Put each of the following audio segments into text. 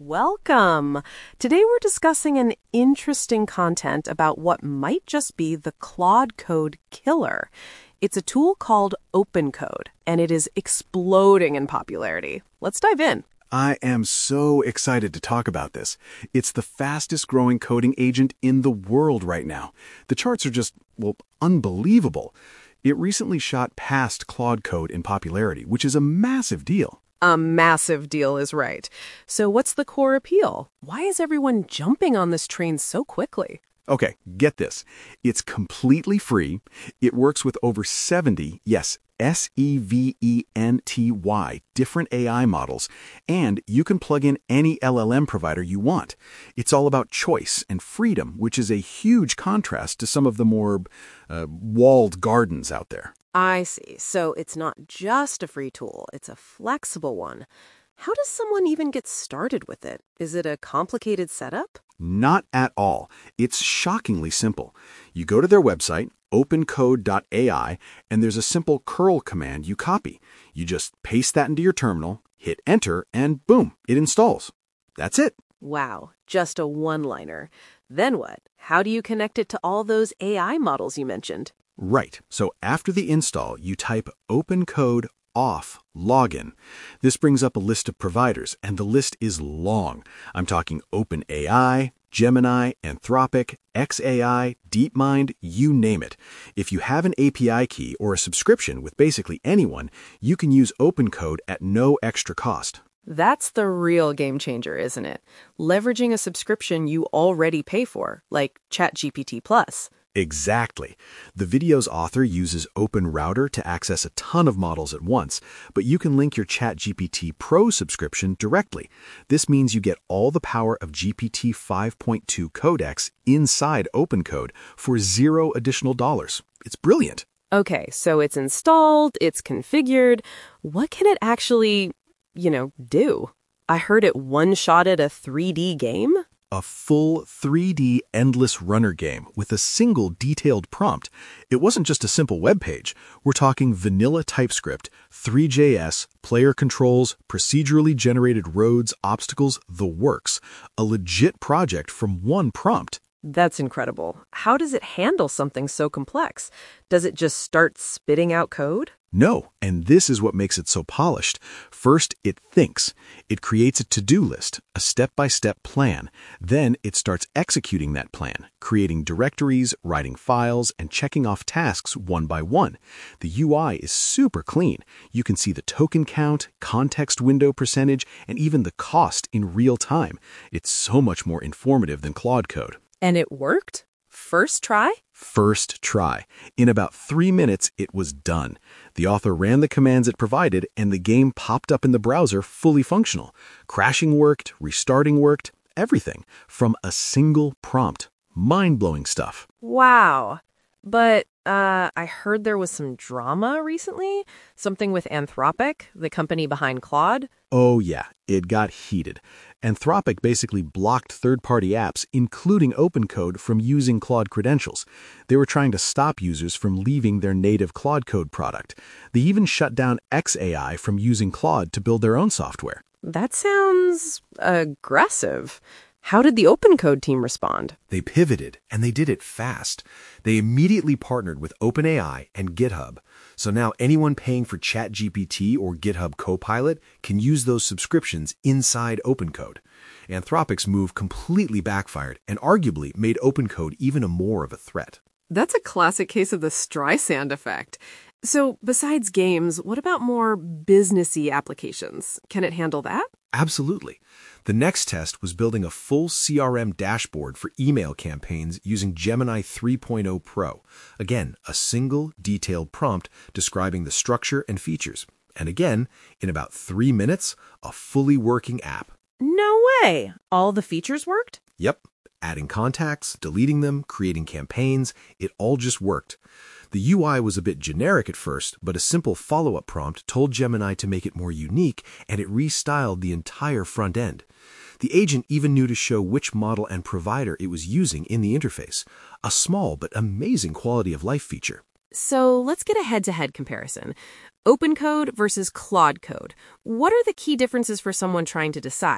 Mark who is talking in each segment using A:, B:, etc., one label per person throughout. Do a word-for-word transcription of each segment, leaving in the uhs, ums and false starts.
A: Welcome. Today we're discussing an interesting content about what might just be the Claude Code killer. It's a tool called OpenCode, and it is exploding in popularity. Let's dive in.
B: I am so excited to talk about this. It's the fastest growing coding agent in the world right now. The charts are just, well, unbelievable. It recently shot past Claude Code in popularity, which is a massive deal.
A: A massive deal is right. So what's the core appeal? Why is everyone jumping on this train so quickly?
B: Okay, get this. It's completely free. It works with over seventy, yes, S E V E N T Y, different A I models, and you can plug in any L L M provider you want. It's all about choice and freedom, which is a huge contrast to some of the more uh, walled gardens out there.
A: I see. So it's not just a free tool, it's a flexible one. How does someone even get started with it? Is it a complicated setup?
B: Not at all. It's shockingly simple. You go to their website, opencode dot A I, and there's a simple curl command you copy. You just paste that into your terminal, hit enter, and boom, it installs. That's it.
A: Wow, just a one-liner. Then what? How do you connect it to all those A I models you mentioned?
B: Right. So after the install, you type OpenCode off login. This brings up a list of providers, and the list is long. I'm talking OpenAI, Gemini, Anthropic, X A I, DeepMind, you name it. If you have an A P I key or a subscription with basically anyone, you can use OpenCode at no extra cost.
A: That's the real game changer, isn't it? Leveraging a subscription you already pay for, like ChatGPT Plus.
B: Exactly. The video's author uses OpenRouter to access a ton of models at once, but you can link your ChatGPT Pro subscription directly. This means you get all the power of G P T five point two Codex inside OpenCode for zero additional dollars. It's brilliant.
A: Okay, so it's installed, it's configured. What can it actually, you know, do? I heard it one-shotted a three D game?
B: A full three D endless runner game with a single detailed prompt. It wasn't just a simple web page. We're talking vanilla TypeScript, three J S, player controls, procedurally generated roads, obstacles, the works. A legit project from one prompt.
A: That's incredible. How does it handle something so complex? Does it just start spitting out code?
B: No, and this is what makes it so polished. First, it thinks. It creates a to-do list, a step-by-step plan. Then it starts executing that plan, creating directories, writing files, and checking off tasks one by one. The U I is super clean. You can see the token count, context window percentage, and even the cost in real time. It's so much more informative than Claude Code.
A: And it worked? First try?
B: First try. In about three minutes, it was done. The author ran the commands it provided, and the game popped up in the browser fully functional. Crashing worked, restarting worked, everything from a single prompt. Mind-blowing stuff.
A: Wow. But uh, I heard there was some drama recently. Something with Anthropic, the company behind Claude.
B: Oh yeah, it got heated. Anthropic basically blocked third-party apps, including OpenCode, from using Claude credentials. They were trying to stop users from leaving their native Claude Code product. They even shut down X A I from using Claude to build their own software.
A: That sounds aggressive. How did the OpenCode team respond?
C: They pivoted, and they did it fast. They immediately partnered with OpenAI and GitHub. So now anyone paying for ChatGPT or GitHub Copilot can use those subscriptions inside OpenCode. Anthropic's move completely backfired and arguably made OpenCode even a more of a threat.
A: That's a classic case of the Streisand effect. So besides games, what about more businessy applications? Can it handle that?
C: Absolutely. The next test was building a full C R M dashboard for email campaigns using Gemini three point oh Pro. Again, a single detailed prompt describing the structure and features. And again, in about three minutes, a fully working app.
A: No way! All the features worked?
C: Yep. Adding contacts, deleting them, creating campaigns, it all just worked. The U I was a bit generic at first, but a simple follow-up prompt told Gemini to make it more unique, and it restyled the entire front end. The agent even knew to show which model and provider it was using in the interface, a small but amazing quality of life feature.
A: So let's get a head-to-head comparison. OpenCode versus Claude Code. What are the key differences for someone trying to decide?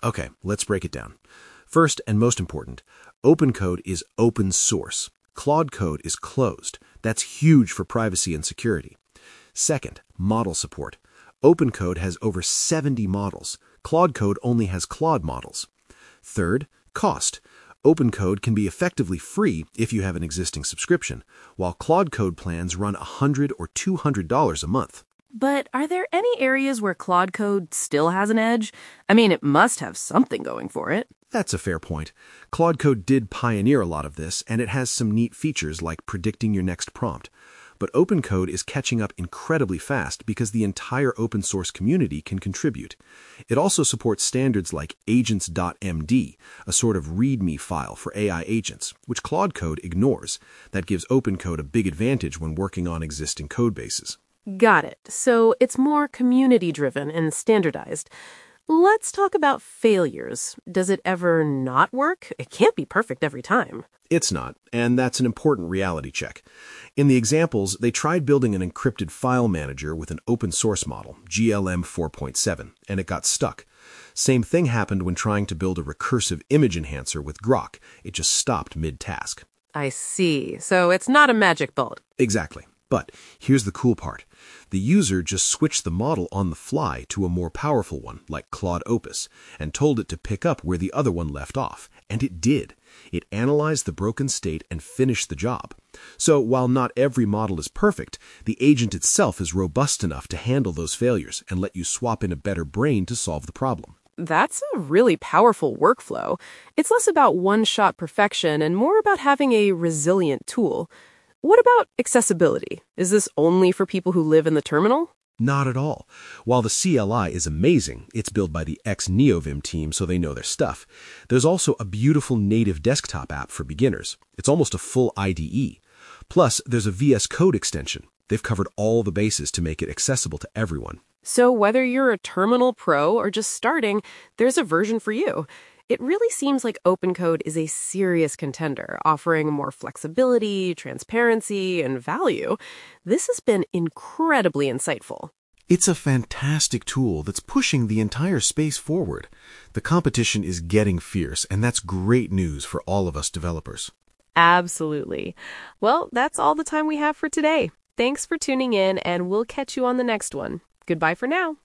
C: Okay, let's break it down. First, and most important, OpenCode is open source. Claude Code is closed. That's huge for privacy and security. Second, model support. OpenCode has over seventy models. Claude Code only has Claude models. Third, cost. OpenCode can be effectively free if you have an existing subscription, while Claude Code plans run one hundred dollars or two hundred dollars a month.
A: But are there any areas where Claude Code still has an edge? I mean, it must have something going for it.
C: That's a fair point. Claude Code did pioneer a lot of this, and it has some neat features like predicting your next prompt. But OpenCode is catching up incredibly fast because the entire open source community can contribute. It also supports standards like agents dot M D, a sort of README file for A I agents, which Claude Code ignores. That gives OpenCode a big advantage when working on existing code bases.
A: Got it. So it's more community-driven and standardized. Let's talk about failures. Does it ever not work? It can't be perfect every time.
C: It's not, and that's an important reality check. In the examples, they tried building an encrypted file manager with an open source model, G L M four point seven, and it got stuck. Same thing happened when trying to build a recursive image enhancer with Grok. It just stopped mid-task.
A: I see. So it's not a magic bullet.
C: Exactly. But here's the cool part. The user just switched the model on the fly to a more powerful one, like Claude Opus, and told it to pick up where the other one left off. And it did. It analyzed the broken state and finished the job. So while not every model is perfect, the agent itself is robust enough to handle those failures and let you swap in a better brain to solve the problem.
A: That's a really powerful workflow. It's less about one-shot perfection and more about having a resilient tool. What about accessibility? Is this only for people who live in the terminal?
C: Not at all. While the C L I is amazing, it's built by the ex-NeoVim team so they know their stuff. There's also a beautiful native desktop app for beginners. It's almost a full I D E. Plus, there's a V S Code extension. They've covered all the bases to make it accessible to everyone.
A: So whether you're a terminal pro or just starting, there's a version for you. It really seems like OpenCode is a serious contender, offering more flexibility, transparency, and value. This has been incredibly insightful.
B: It's a fantastic tool that's pushing the entire space forward. The competition is getting fierce, and that's great news for all of us developers.
A: Absolutely. Well, that's all the time we have for today. Thanks for tuning in, and we'll catch you on the next one. Goodbye for now.